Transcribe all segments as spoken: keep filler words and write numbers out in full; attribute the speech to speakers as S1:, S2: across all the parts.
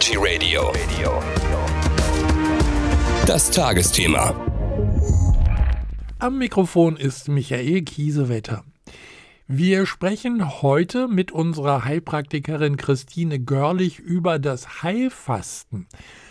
S1: Energy Radio. Das Tagesthema.
S2: Am Mikrofon ist Michael Kiesewetter. Wir sprechen heute mit unserer Heilpraktikerin Christine Görlich über das Heilfasten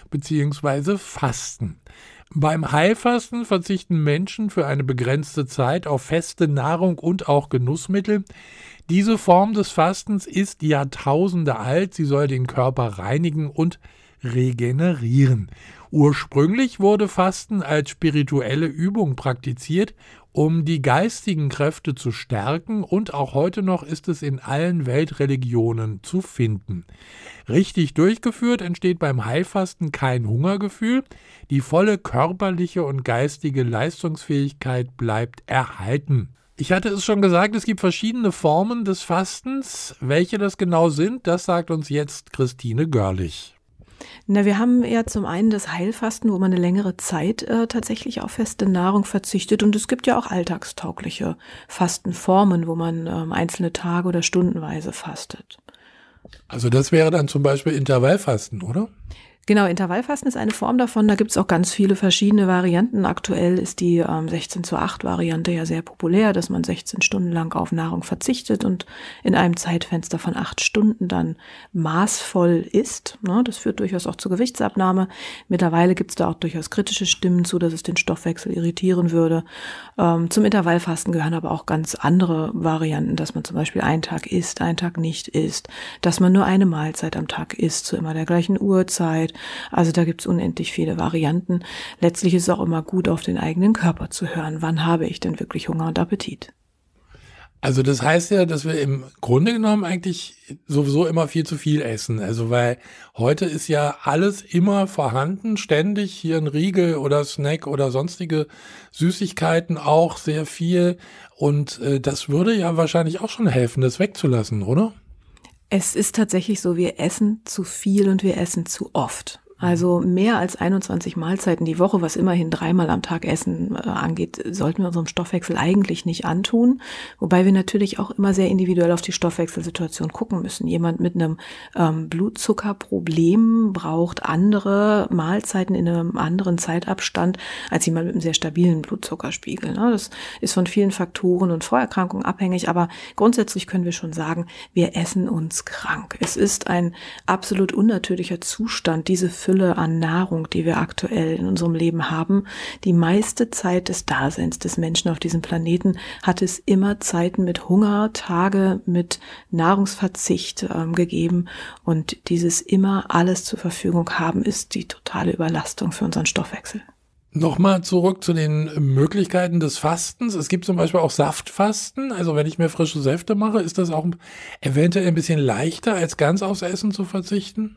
S2: bzw. Fasten. Beim Heilfasten verzichten Menschen für eine begrenzte Zeit auf feste Nahrung und auch Genussmittel. Diese Form des Fastens ist Jahrtausende alt. Sie soll den Körper reinigen und regenerieren. Ursprünglich wurde Fasten als spirituelle Übung praktiziert, um die geistigen Kräfte zu stärken, und auch heute noch ist es in allen Weltreligionen zu finden. Richtig durchgeführt entsteht beim Heilfasten kein Hungergefühl, die volle körperliche und geistige Leistungsfähigkeit bleibt erhalten. Ich hatte es schon gesagt, es gibt verschiedene Formen des Fastens. Welche das genau sind, das sagt uns jetzt Christine Görlich.
S3: Na, wir haben ja zum einen das Heilfasten, wo man eine längere Zeit äh, tatsächlich auf feste Nahrung verzichtet. Und es gibt ja auch alltagstaugliche Fastenformen, wo man ähm, einzelne Tage oder stundenweise fastet.
S2: Also das wäre dann zum Beispiel Intervallfasten, oder?
S3: Genau, Intervallfasten ist eine Form davon. Da gibt es auch ganz viele verschiedene Varianten. Aktuell ist die ähm, sechzehn zu acht Variante ja sehr populär, dass man sechzehn Stunden lang auf Nahrung verzichtet und in einem Zeitfenster von acht Stunden dann maßvoll isst. Ne, das führt durchaus auch zur Gewichtsabnahme. Mittlerweile gibt es da auch durchaus kritische Stimmen zu, dass es den Stoffwechsel irritieren würde. Ähm, zum Intervallfasten gehören aber auch ganz andere Varianten, dass man zum Beispiel einen Tag isst, einen Tag nicht isst, dass man nur eine Mahlzeit am Tag isst, zu immer der gleichen Uhrzeit. Also da gibt es unendlich viele Varianten. Letztlich ist es auch immer gut, auf den eigenen Körper zu hören. Wann habe ich denn wirklich Hunger und Appetit?
S2: Also das heißt ja, dass wir im Grunde genommen eigentlich sowieso immer viel zu viel essen. Also weil heute ist ja alles immer vorhanden, ständig hier ein Riegel oder Snack oder sonstige Süßigkeiten auch sehr viel. Und äh, das würde ja wahrscheinlich auch schon helfen, das wegzulassen, oder?
S3: Es ist tatsächlich so, wir essen zu viel und wir essen zu oft. Also mehr als einundzwanzig Mahlzeiten die Woche, was immerhin dreimal am Tag Essen äh, angeht, sollten wir unserem Stoffwechsel eigentlich nicht antun. Wobei wir natürlich auch immer sehr individuell auf die Stoffwechselsituation gucken müssen. Jemand mit einem ähm, Blutzuckerproblem braucht andere Mahlzeiten in einem anderen Zeitabstand als jemand mit einem sehr stabilen Blutzuckerspiegel. Ne? Das ist von vielen Faktoren und Vorerkrankungen abhängig, aber grundsätzlich können wir schon sagen, wir essen uns krank. Es ist ein absolut unnatürlicher Zustand, diese Fülle an Nahrung, die wir aktuell in unserem Leben haben. Die meiste Zeit des Daseins des Menschen auf diesem Planeten hat es immer Zeiten mit Hunger, Tage mit Nahrungsverzicht ähm, gegeben. Und dieses immer alles zur Verfügung haben, ist die totale Überlastung für unseren Stoffwechsel.
S2: Nochmal zurück zu den Möglichkeiten des Fastens. Es gibt zum Beispiel auch Saftfasten. Also wenn ich mir frische Säfte mache, ist das auch eventuell ein bisschen leichter, als ganz aufs Essen zu verzichten?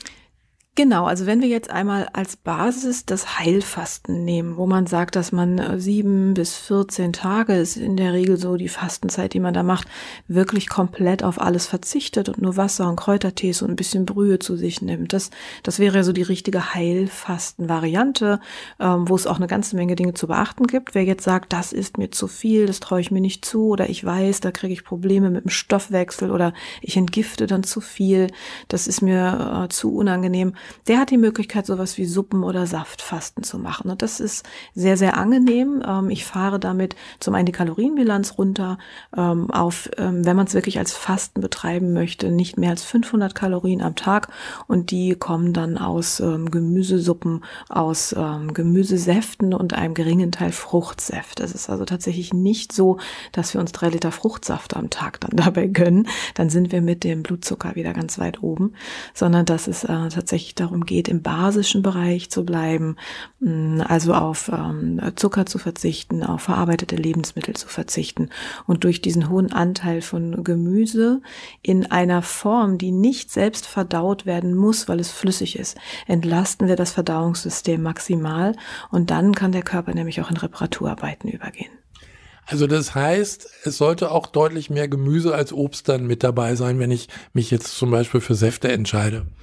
S3: Genau, also wenn wir jetzt einmal als Basis das Heilfasten nehmen, wo man sagt, dass man sieben bis vierzehn Tage ist in der Regel so die Fastenzeit, die man da macht, wirklich komplett auf alles verzichtet und nur Wasser und Kräutertees und ein bisschen Brühe zu sich nimmt. Das, das wäre ja so die richtige Heilfasten-Variante, ähm, wo es auch eine ganze Menge Dinge zu beachten gibt. Wer jetzt sagt, das ist mir zu viel, das traue ich mir nicht zu, oder ich weiß, da kriege ich Probleme mit dem Stoffwechsel oder ich entgifte dann zu viel, das ist mir äh, zu unangenehm, der hat die Möglichkeit, sowas wie Suppen- oder Saftfasten zu machen. Und das ist sehr, sehr angenehm. Ich fahre damit zum einen die Kalorienbilanz runter auf, wenn man es wirklich als Fasten betreiben möchte, nicht mehr als fünfhundert Kalorien am Tag. Und die kommen dann aus Gemüsesuppen, aus Gemüsesäften und einem geringen Teil Fruchtsäfte. Es ist also tatsächlich nicht so, dass wir uns drei Liter Fruchtsaft am Tag dann dabei gönnen. Dann sind wir mit dem Blutzucker wieder ganz weit oben, sondern dass es äh, tatsächlich darum geht, im basischen Bereich zu bleiben, also auf ähm, Zucker zu verzichten, auf verarbeitete Lebensmittel zu verzichten und durch diesen hohen Anteil von Gemüse in einer Form, die nicht selbst verdaut werden muss, weil es flüssig ist, entlasten wir das Verdauungssystem maximal und dann kann der Körper nämlich auch in Reparaturarbeiten übergehen.
S2: Also das heißt, es sollte auch deutlich mehr Gemüse als Obst dann mit dabei sein, wenn ich mich jetzt zum Beispiel für Säfte entscheide.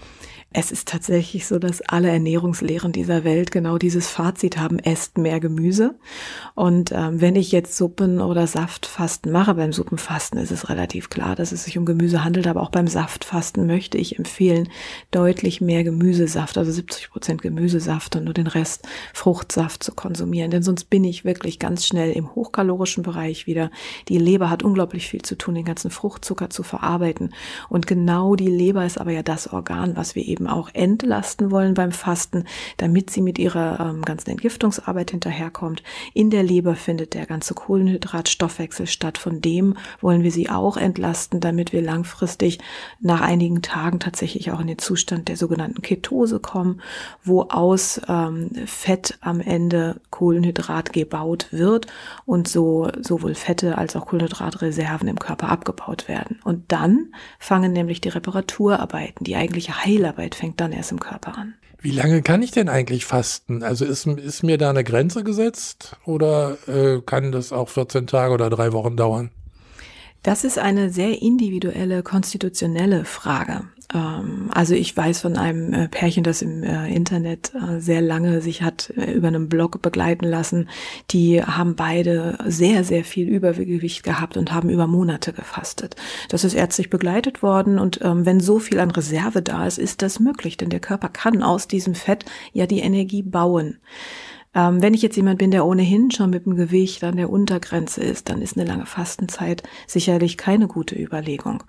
S3: Es ist tatsächlich so, dass alle Ernährungslehren dieser Welt genau dieses Fazit haben: esst mehr Gemüse. Und ähm, wenn ich jetzt Suppen- oder Saftfasten mache, beim Suppenfasten ist es relativ klar, dass es sich um Gemüse handelt, aber auch beim Saftfasten möchte ich empfehlen, deutlich mehr Gemüsesaft, also siebzig Prozent Gemüsesaft und nur den Rest Fruchtsaft zu konsumieren. Denn sonst bin ich wirklich ganz schnell im hochkalorischen Bereich wieder. Die Leber hat unglaublich viel zu tun, den ganzen Fruchtzucker zu verarbeiten. Und genau die Leber ist aber ja das Organ, was wir eben auch entlasten wollen beim Fasten, damit sie mit ihrer ähm, ganzen Entgiftungsarbeit hinterherkommt. In der Leber findet der ganze Kohlenhydratstoffwechsel statt. Von dem wollen wir sie auch entlasten, damit wir langfristig nach einigen Tagen tatsächlich auch in den Zustand der sogenannten Ketose kommen, wo aus ähm, Fett am Ende Kohlenhydrat gebaut wird und so sowohl Fette als auch Kohlenhydratreserven im Körper abgebaut werden. Und dann fangen nämlich die Reparaturarbeiten, die eigentliche Heilarbeit fängt dann erst im Körper an.
S2: Wie lange kann ich denn eigentlich fasten? Also ist, ist mir da eine Grenze gesetzt oder äh, kann das auch vierzehn Tage oder drei Wochen dauern?
S3: Das ist eine sehr individuelle, konstitutionelle Frage. Also ich weiß von einem Pärchen, das im Internet sehr lange sich hat über einen Blog begleiten lassen. Die haben beide sehr, sehr viel Übergewicht gehabt und haben über Monate gefastet. Das ist ärztlich begleitet worden und wenn so viel an Reserve da ist, ist das möglich, denn der Körper kann aus diesem Fett ja die Energie bauen. Ähm, wenn ich jetzt jemand bin, der ohnehin schon mit dem Gewicht an der Untergrenze ist, dann ist eine lange Fastenzeit sicherlich keine gute Überlegung.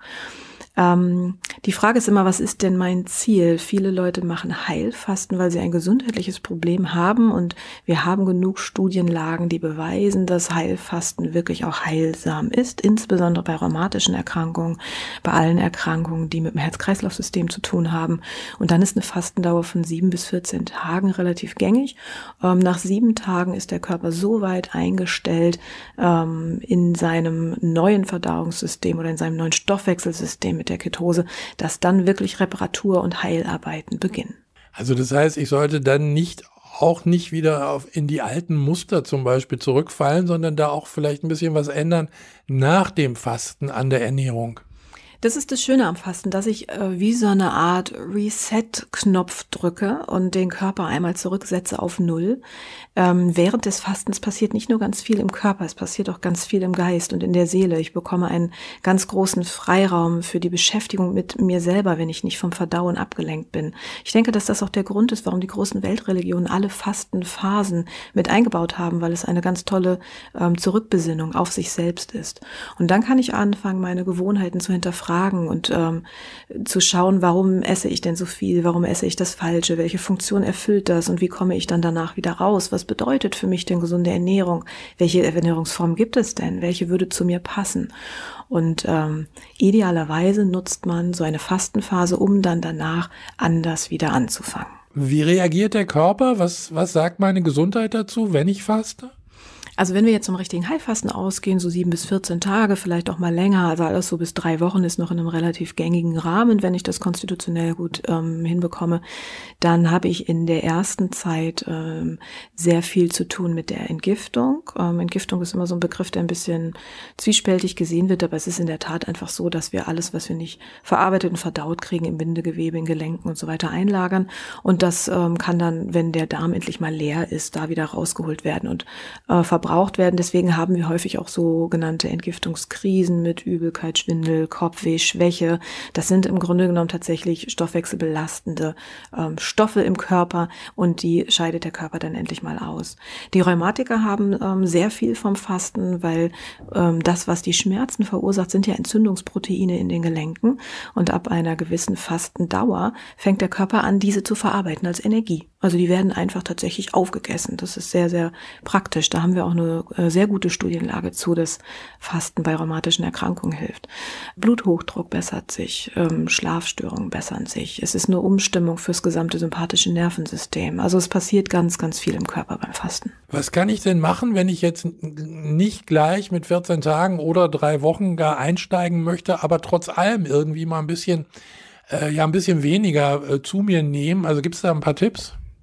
S3: Ähm, die Frage ist immer, was ist denn mein Ziel? Viele Leute machen Heilfasten, weil sie ein gesundheitliches Problem haben und wir haben genug Studienlagen, die beweisen, dass Heilfasten wirklich auch heilsam ist, insbesondere bei rheumatischen Erkrankungen, bei allen Erkrankungen, die mit dem Herz-Kreislauf-System zu tun haben. Und dann ist eine Fastendauer von sieben bis vierzehn Tagen relativ gängig. Ähm, nach sieben Tagen ist der Körper so weit eingestellt ähm, in seinem neuen Verdauungssystem oder in seinem neuen Stoffwechselsystem mit der Ketose, dass dann wirklich Reparatur- und Heilarbeiten beginnen.
S2: Also das heißt, ich sollte dann nicht auch nicht wieder auf, in die alten Muster zum Beispiel zurückfallen, sondern da auch vielleicht ein bisschen was ändern nach dem Fasten an der Ernährung.
S3: Das ist das Schöne am Fasten, dass ich äh, wie so eine Art Reset-Knopf drücke und den Körper einmal zurücksetze auf Null. Ähm, während des Fastens passiert nicht nur ganz viel im Körper, es passiert auch ganz viel im Geist und in der Seele. Ich bekomme einen ganz großen Freiraum für die Beschäftigung mit mir selber, wenn ich nicht vom Verdauen abgelenkt bin. Ich denke, dass das auch der Grund ist, warum die großen Weltreligionen alle Fastenphasen mit eingebaut haben, weil es eine ganz tolle ähm, Zurückbesinnung auf sich selbst ist. Und dann kann ich anfangen, meine Gewohnheiten zu hinterfragen und ähm, zu schauen, warum esse ich denn so viel, warum esse ich das Falsche, welche Funktion erfüllt das und wie komme ich dann danach wieder raus, was bedeutet für mich denn gesunde Ernährung, welche Ernährungsform gibt es denn, welche würde zu mir passen und ähm, idealerweise nutzt man so eine Fastenphase, um dann danach anders wieder anzufangen.
S2: Wie reagiert der Körper? Was, was sagt meine Gesundheit dazu, wenn ich faste?
S3: Also wenn wir jetzt zum richtigen Heilfasten ausgehen, so sieben bis vierzehn Tage, vielleicht auch mal länger, also alles so bis drei Wochen ist noch in einem relativ gängigen Rahmen, wenn ich das konstitutionell gut ähm, hinbekomme, dann habe ich in der ersten Zeit ähm, sehr viel zu tun mit der Entgiftung. Ähm, Entgiftung ist immer so ein Begriff, der ein bisschen zwiespältig gesehen wird, aber es ist in der Tat einfach so, dass wir alles, was wir nicht verarbeitet und verdaut kriegen, im Bindegewebe, in Gelenken und so weiter einlagern und das ähm, kann dann, wenn der Darm endlich mal leer ist, da wieder rausgeholt werden und äh, verbraucht werden. Deswegen haben wir häufig auch sogenannte Entgiftungskrisen mit Übelkeit, Schwindel, Kopfweh, Schwäche. Das sind im Grunde genommen tatsächlich stoffwechselbelastende ähm, Stoffe im Körper und die scheidet der Körper dann endlich mal aus. Die Rheumatiker haben ähm, sehr viel vom Fasten, weil ähm, das, was die Schmerzen verursacht, sind ja Entzündungsproteine in den Gelenken und ab einer gewissen Fastendauer fängt der Körper an, diese zu verarbeiten als Energie. Also die werden einfach tatsächlich aufgegessen. Das ist sehr, sehr praktisch. Da haben wir auch eine äh, sehr gute Studienlage zu, dass Fasten bei rheumatischen Erkrankungen hilft. Bluthochdruck bessert sich, ähm, Schlafstörungen bessern sich. Es ist eine Umstimmung fürs gesamte sympathische Nervensystem. Also es passiert ganz, ganz viel im Körper beim Fasten.
S2: Was kann ich denn machen, wenn ich jetzt nicht gleich mit vierzehn Tagen oder drei Wochen gar einsteigen möchte, aber trotz allem irgendwie mal ein bisschen, äh, ja, ein bisschen weniger äh, zu mir nehmen? Also gibt es da ein paar Tipps?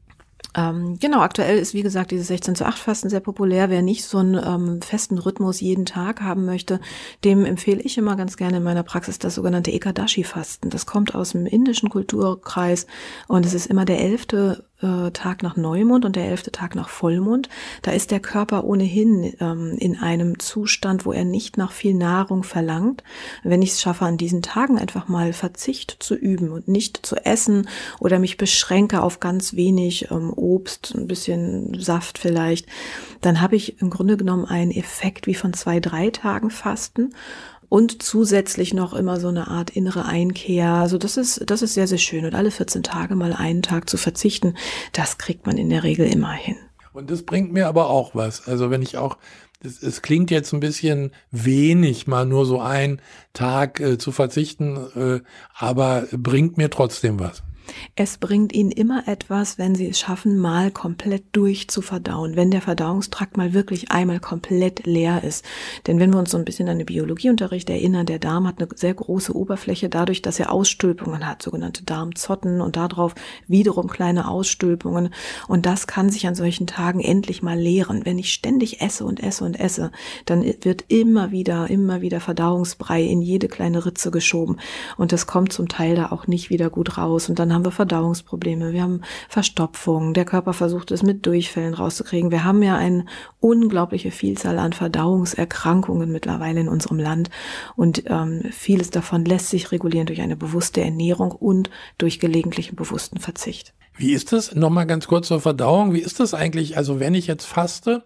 S3: Ähm, genau, aktuell ist, wie gesagt, dieses sechzehn zu acht Fasten sehr populär. Wer nicht so einen ähm, festen Rhythmus jeden Tag haben möchte, dem empfehle ich immer ganz gerne in meiner Praxis das sogenannte Ekadashi-Fasten. Das kommt aus dem indischen Kulturkreis und es ist immer der elfte äh, Tag nach Neumond und der elfte Tag nach Vollmond. Da ist der Körper ohnehin ähm, in einem Zustand, wo er nicht nach viel Nahrung verlangt. Wenn ich es schaffe, an diesen Tagen einfach mal Verzicht zu üben und nicht zu essen oder mich beschränke auf ganz wenig ähm, Obst, ein bisschen Saft vielleicht, dann habe ich im Grunde genommen einen Effekt wie von zwei, drei Tagen Fasten und zusätzlich noch immer so eine Art innere Einkehr. Also das ist, das ist sehr, sehr schön. Und alle vierzehn Tage mal einen Tag zu verzichten, das kriegt man in der Regel immer hin.
S2: Und das bringt mir aber auch was. Also wenn ich auch, es, es klingt jetzt ein bisschen wenig, mal nur so einen Tag äh, zu verzichten, äh, aber bringt mir trotzdem was.
S3: Es bringt Ihnen immer etwas, wenn Sie es schaffen, mal komplett durchzuverdauen, wenn der Verdauungstrakt mal wirklich einmal komplett leer ist. Denn wenn wir uns so ein bisschen an den Biologieunterricht erinnern, der Darm hat eine sehr große Oberfläche dadurch, dass er Ausstülpungen hat, sogenannte Darmzotten und darauf wiederum kleine Ausstülpungen. Und das kann sich an solchen Tagen endlich mal leeren. Wenn ich ständig esse und esse und esse, dann wird immer wieder, immer wieder Verdauungsbrei in jede kleine Ritze geschoben. Und das kommt zum Teil da auch nicht wieder gut raus. Und dann haben wir Verdauungsprobleme, wir haben Verstopfung, der Körper versucht es mit Durchfällen rauszukriegen. Wir haben ja eine unglaubliche Vielzahl an Verdauungserkrankungen mittlerweile in unserem Land und ähm, vieles davon lässt sich regulieren durch eine bewusste Ernährung und durch gelegentlichen bewussten Verzicht.
S2: Wie ist das? Nochmal ganz kurz zur Verdauung. Wie ist das eigentlich? Also wenn ich jetzt faste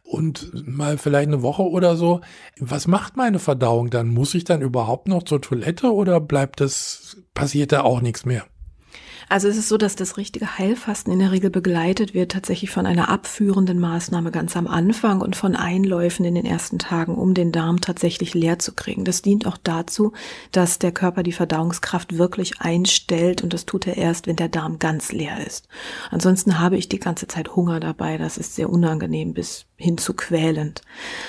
S2: und mal vielleicht eine Woche oder so, was macht meine Verdauung dann? Muss ich dann überhaupt noch zur Toilette oder bleibt das, passiert da auch nichts mehr?
S3: Also es ist so, dass das richtige Heilfasten in der Regel begleitet wird tatsächlich von einer abführenden Maßnahme ganz am Anfang und von Einläufen in den ersten Tagen, um den Darm tatsächlich leer zu kriegen. Das dient auch dazu, dass der Körper die Verdauungskraft wirklich einstellt und das tut er erst, wenn der Darm ganz leer ist. Ansonsten habe ich die ganze Zeit Hunger dabei. Das ist sehr unangenehm bis hin zu quälend.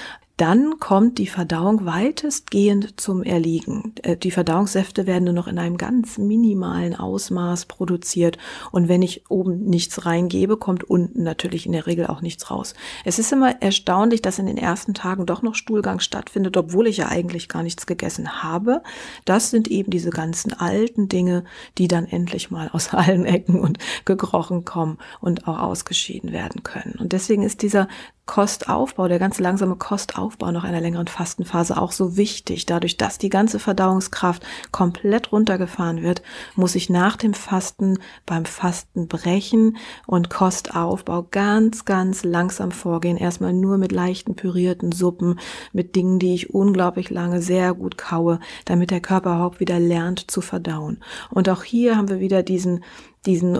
S3: Dann kommt die Verdauung weitestgehend zum Erliegen. Die Verdauungssäfte werden nur noch in einem ganz minimalen Ausmaß produziert und wenn ich oben nichts reingebe, kommt unten natürlich in der Regel auch nichts raus. Es ist immer erstaunlich, dass in den ersten Tagen doch noch Stuhlgang stattfindet, obwohl ich ja eigentlich gar nichts gegessen habe. Das sind eben diese ganzen alten Dinge, die dann endlich mal aus allen Ecken und gekrochen kommen und auch ausgeschieden werden können. Und deswegen ist dieser Kostaufbau, der ganz langsame Kostaufbau nach einer längeren Fastenphase auch so wichtig. Dadurch, dass die ganze Verdauungskraft komplett runtergefahren wird, muss ich nach dem Fasten beim Fasten brechen und Kostaufbau ganz, ganz langsam vorgehen. Erstmal nur mit leichten pürierten Suppen, mit Dingen, die ich unglaublich lange sehr gut kaue, damit der Körper überhaupt wieder lernt zu verdauen. Und auch hier haben wir wieder diesen diesen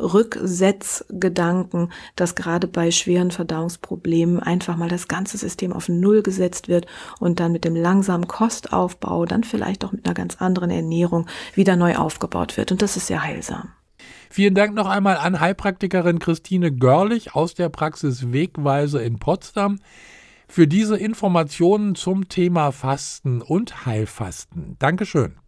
S3: Rücksetzgedanken, dass gerade bei schweren Verdauungsproblemen einfach mal das ganze System auf Null gesetzt wird und dann mit dem langsamen Kostaufbau, dann vielleicht auch mit einer ganz anderen Ernährung wieder neu aufgebaut wird. Und das ist sehr heilsam.
S2: Vielen Dank noch einmal an Heilpraktikerin Christine Görlich aus der Praxis Wegweise in Potsdam für diese Informationen zum Thema Fasten und Heilfasten. Dankeschön.